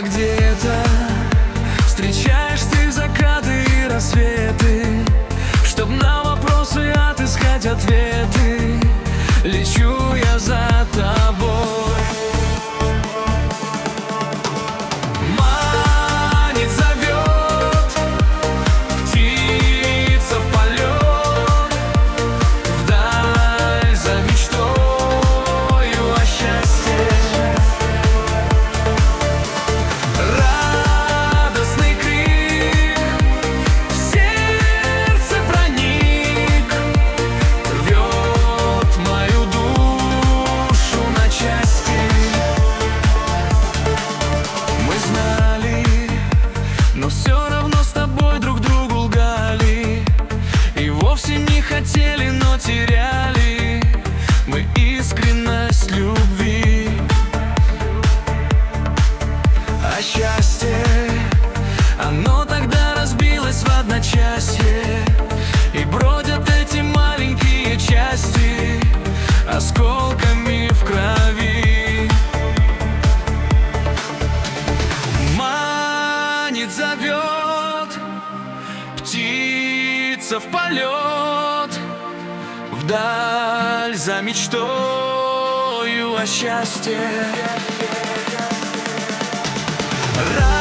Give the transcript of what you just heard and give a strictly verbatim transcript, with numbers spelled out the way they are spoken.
А где-то встречаешь ты закаты и рассветы, чтоб на вопросы отыскать ответы. Лечу я за тобой. Манит, зовет птица в полет, вдаль за мечтою о счастье. Радостный крик в сердце проник, рвет мою душу на части. Мы знали, но все равно с тобой друг другу лгали, и вовсе не хотели, но теряли мы искренность любви. А счастье, оно тогда разбилось в одночасье, и бродят эти маленькие части осколками в крови. Манит, зовет птица в полет, вдаль за мечтою о счастье.